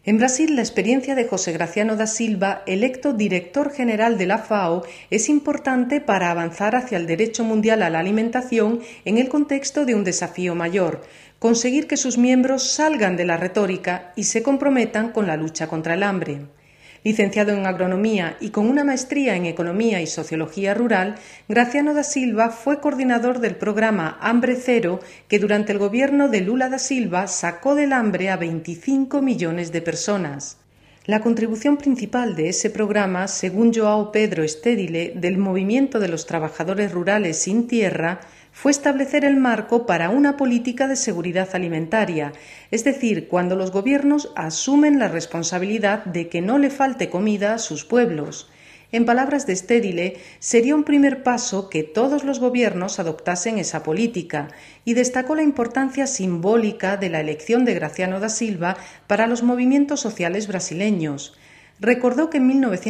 En Brasil, la experiencia de José Graciano da Silva, electo director general de la FAO, es importante para avanzar hacia el derecho mundial a la alimentación en el contexto de un desafío mayor: conseguir que sus miembros salgan de la retórica y se comprometan con la lucha contra el hambre. Licenciado en Agronomía y con una maestría en Economía y Sociología Rural, Graciano da Silva fue coordinador del programa Hambre Cero, que durante el gobierno de Lula da Silva sacó del hambre a 25 millones de personas. La contribución principal de ese programa, según João Pedro Stedile, del Movimiento de los Trabajadores Rurales Sin Tierra, fue establecer el marco para una política de seguridad alimentaria, es decir, cuando los gobiernos asumen la responsabilidad de que no le falte comida a sus pueblos. En palabras de Stedile, sería un primer paso que todos los gobiernos adoptasen esa política, y destacó la importancia simbólica de la elección de Graciano da Silva para los movimientos sociales brasileños. Recordó que en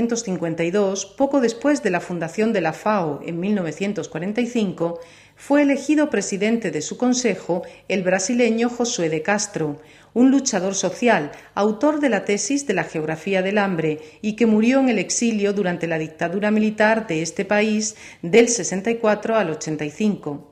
1952, poco después de la fundación de la FAO en 1945, fue elegido presidente de su consejo el brasileño Josué de Castro, un luchador social, autor de la tesis de la geografía del hambre y que murió en el exilio durante la dictadura militar de este país del 64 al 85.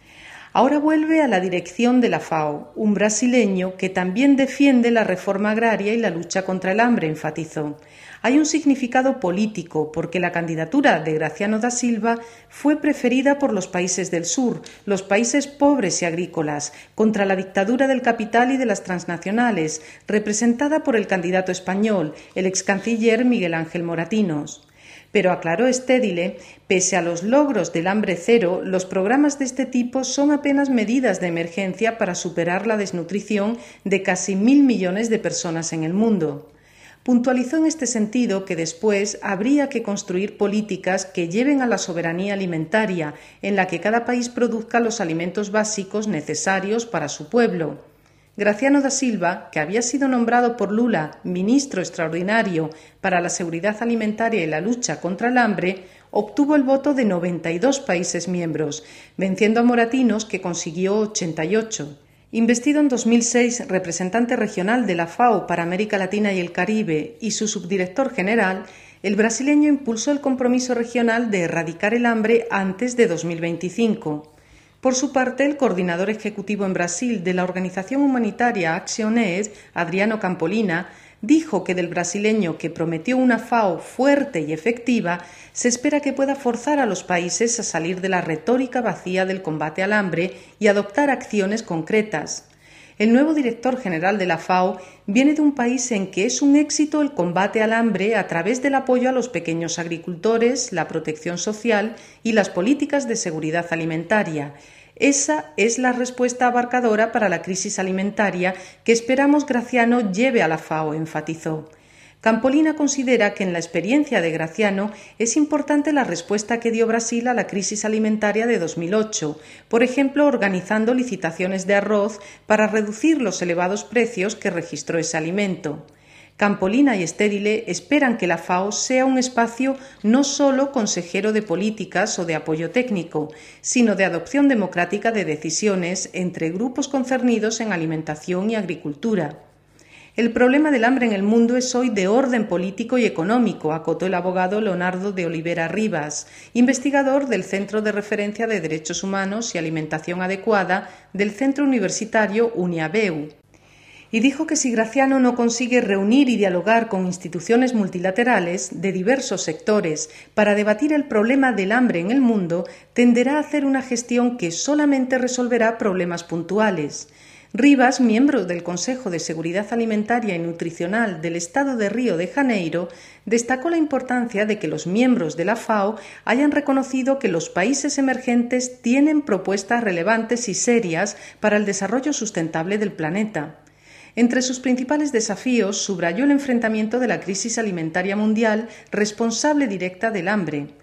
Ahora vuelve a la dirección de la FAO, un brasileño que también defiende la reforma agraria y la lucha contra el hambre, enfatizó. Hay un significado político porque la candidatura de Graciano da Silva fue preferida por los países del sur, los países pobres y agrícolas, contra la dictadura del capital y de las transnacionales, representada por el candidato español, el excanciller Miguel Ángel Moratinos. Pero aclaró Stedile, pese a los logros del hambre cero, los programas de este tipo son apenas medidas de emergencia para superar la desnutrición de casi 1.000 millones de personas en el mundo. Puntualizó en este sentido que después habría que construir políticas que lleven a la soberanía alimentaria, en la que cada país produzca los alimentos básicos necesarios para su pueblo. Graciano da Silva, que había sido nombrado por Lula ministro extraordinario para la seguridad alimentaria y la lucha contra el hambre, obtuvo el voto de 92 países miembros, venciendo a Moratinos, que consiguió 88. Investido en 2006 representante regional de la FAO para América Latina y el Caribe y su subdirector general, el brasileño impulsó el compromiso regional de erradicar el hambre antes de 2025. Por su parte, el coordinador ejecutivo en Brasil de la organización humanitaria ActionAid, Adriano Campolina, dijo que del brasileño, que prometió una FAO fuerte y efectiva, se espera que pueda forzar a los países a salir de la retórica vacía del combate al hambre y adoptar acciones concretas. El nuevo director general de la FAO viene de un país en que es un éxito el combate al hambre a través del apoyo a los pequeños agricultores, la protección social y las políticas de seguridad alimentaria. Esa es la respuesta abarcadora para la crisis alimentaria que esperamos Graciano lleve a la FAO, enfatizó. Campolina considera que en la experiencia de Graciano es importante la respuesta que dio Brasil a la crisis alimentaria de 2008, por ejemplo, organizando licitaciones de arroz para reducir los elevados precios que registró ese alimento. Campolina y Stedile esperan que la FAO sea un espacio no solo consejero de políticas o de apoyo técnico, sino de adopción democrática de decisiones entre grupos concernidos en alimentación y agricultura. El problema del hambre en el mundo es hoy de orden político y económico, acotó el abogado Leonardo de Oliveira Rivas, investigador del Centro de Referencia de Derechos Humanos y Alimentación Adecuada del Centro Universitario Uniabeu. Y dijo que si Graciano no consigue reunir y dialogar con instituciones multilaterales de diversos sectores para debatir el problema del hambre en el mundo, tenderá a hacer una gestión que solamente resolverá problemas puntuales. Rivas, miembro del Consejo de Seguridad Alimentaria y Nutricional del Estado de Río de Janeiro, destacó la importancia de que los miembros de la FAO hayan reconocido que los países emergentes tienen propuestas relevantes y serias para el desarrollo sustentable del planeta. Entre sus principales desafíos subrayó el enfrentamiento de la crisis alimentaria mundial, responsable directa del hambre.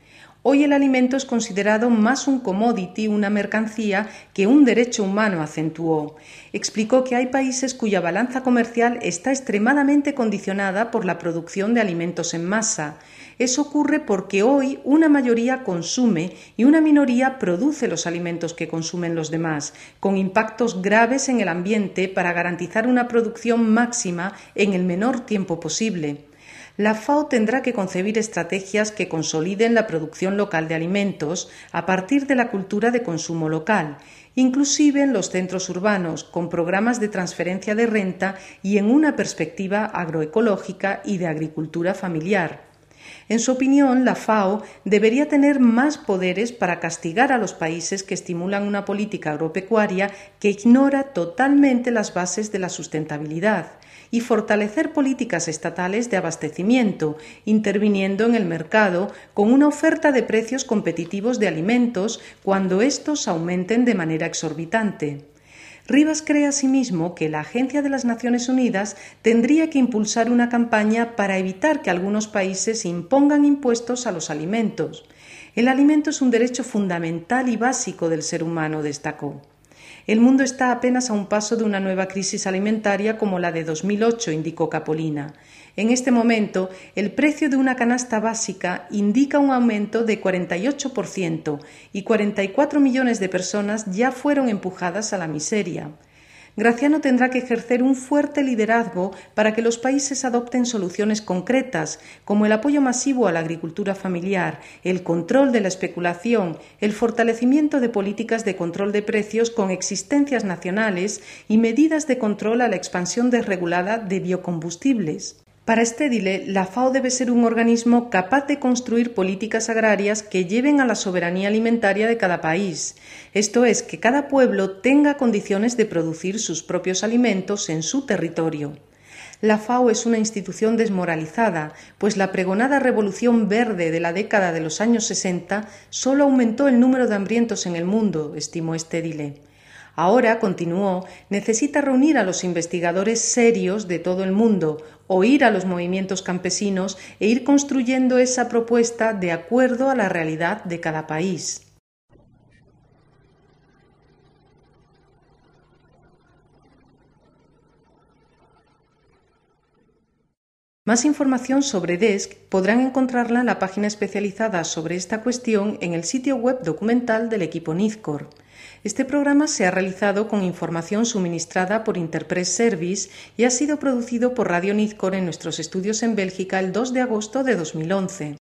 Hoy el alimento es considerado más un commodity, una mercancía, que un derecho humano, acentuó. Explicó que hay países cuya balanza comercial está extremadamente condicionada por la producción de alimentos en masa. Eso ocurre porque hoy una mayoría consume y una minoría produce los alimentos que consumen los demás, con impactos graves en el ambiente para garantizar una producción máxima en el menor tiempo posible. La FAO tendrá que concebir estrategias que consoliden la producción local de alimentos a partir de la cultura de consumo local, inclusive en los centros urbanos, con programas de transferencia de renta y en una perspectiva agroecológica y de agricultura familiar. En su opinión, la FAO debería tener más poderes para castigar a los países que estimulan una política agropecuaria que ignora totalmente las bases de la sustentabilidad y fortalecer políticas estatales de abastecimiento, interviniendo en el mercado con una oferta de precios competitivos de alimentos cuando estos aumenten de manera exorbitante. Rivas cree asimismo que la Agencia de las Naciones Unidas tendría que impulsar una campaña para evitar que algunos países impongan impuestos a los alimentos. El alimento es un derecho fundamental y básico del ser humano, destacó. El mundo está apenas a un paso de una nueva crisis alimentaria como la de 2008, indicó Capolina. En este momento, el precio de una canasta básica indica un aumento de 48% y 44 millones de personas ya fueron empujadas a la miseria. Graciano tendrá que ejercer un fuerte liderazgo para que los países adopten soluciones concretas, como el apoyo masivo a la agricultura familiar, el control de la especulación, el fortalecimiento de políticas de control de precios con existencias nacionales y medidas de control a la expansión desregulada de biocombustibles. Para Stedile, la FAO debe ser un organismo capaz de construir políticas agrarias que lleven a la soberanía alimentaria de cada país. Esto es, que cada pueblo tenga condiciones de producir sus propios alimentos en su territorio. La FAO es una institución desmoralizada, pues la pregonada revolución verde de la década de los años 60 solo aumentó el número de hambrientos en el mundo, estimó Stedile. Ahora, continuó, necesita reunir a los investigadores serios de todo el mundo, oír a los movimientos campesinos e ir construyendo esa propuesta de acuerdo a la realidad de cada país. Más información sobre DESC podrán encontrarla en la página especializada sobre esta cuestión en el sitio web documental del equipo NIZCOR. Este programa se ha realizado con información suministrada por Interpress Service y ha sido producido por Radio NIZCOR en nuestros estudios en Bélgica el 2 de agosto de 2011.